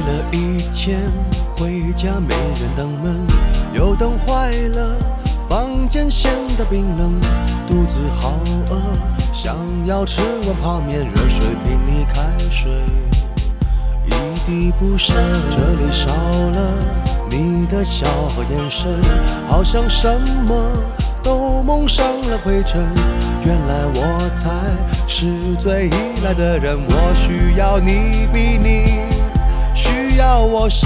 了一天，回家没人登门，油灯坏了，房间显得冰冷，肚子好饿，想要吃碗泡面，热水瓶里开水一滴不剩，这里少了你的笑和眼神，好像什么都蒙上了灰尘。原来我才是最依赖的人，我需要你比你需要我深。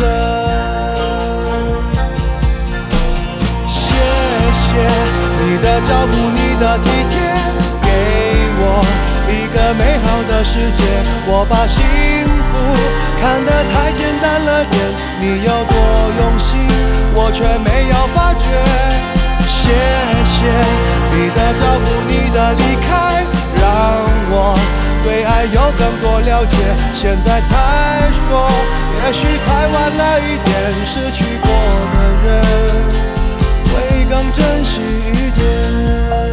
谢谢你的照顾，你的体贴，给我一个美好的世界。我把幸福看得太简单了点，你有多用心，我却没有发觉。谢谢你的照顾，你的离开，让我对爱有更多了解。现在才说，也许太晚了一点，失去过的人会更珍惜一点。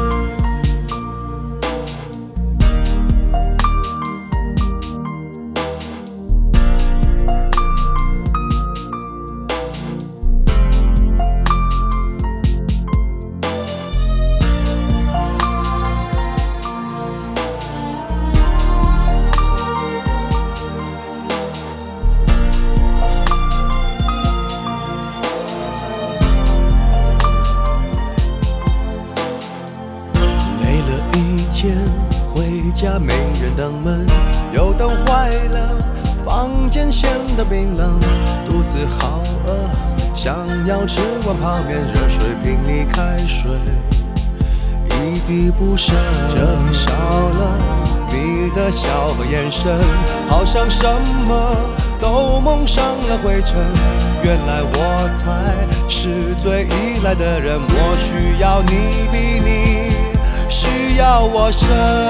回家没人登门，油灯坏了，房间显得冰冷，肚子好饿，想要吃碗泡面，热水瓶里开水一滴不剩，这里少了你的笑和眼神，好像什么都蒙上了灰尘。原来我才是最依赖的人，我需要你比你需要我深。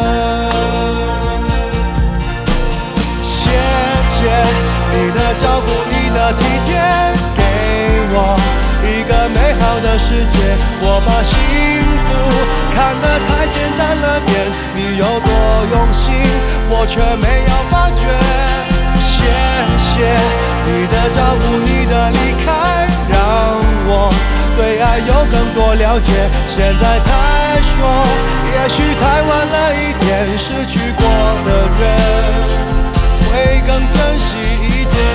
谢谢你的照顾，你的体贴，给我一个美好的世界。我把幸福看得太简单了点，你有多用心，我却没有发觉。谢谢你的照顾，你的离开，让我对爱有更多了解。现在才说，也许太晚了一点，失去过的人会更珍惜一点。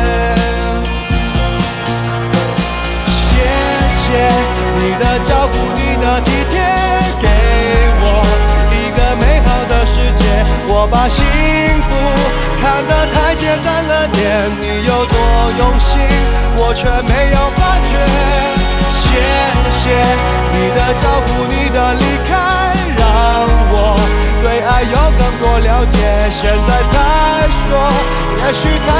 谢谢你的照顾，你的体贴，给我一个美好的世界。我把幸福看得太简单了点，你有多用心，我却没有发觉。谢谢你的照顾，你的离开，让我对爱有更多了解。现在才说，也许太